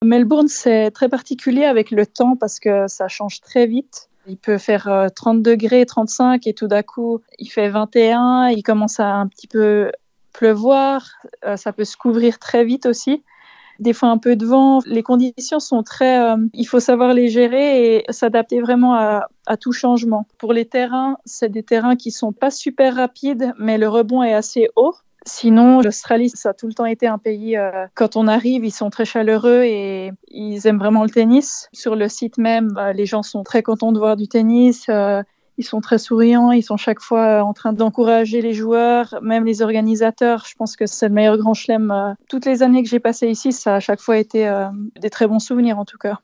Melbourne, c'est très particulier avec le temps parce que ça change très vite. Il peut faire 30 degrés, 35 et tout d'un coup, il fait 21, il commence à un petit peu pleuvoir, ça peut se couvrir très vite aussi. Des fois un peu de vent, les conditions sont il faut savoir les gérer et s'adapter vraiment à tout changement. Pour les terrains, c'est des terrains qui sont pas super rapides, mais le rebond est assez haut. Sinon, l'Australie, ça a tout le temps été un pays, quand on arrive, ils sont très chaleureux et ils aiment vraiment le tennis. Sur le site même, les gens sont très contents de voir du tennis. Ils sont très souriants, ils sont chaque fois en train d'encourager les joueurs, même les organisateurs. Je pense que c'est le meilleur grand chelem. Toutes les années que j'ai passées ici, ça a à chaque fois été des très bons souvenirs en tout cas.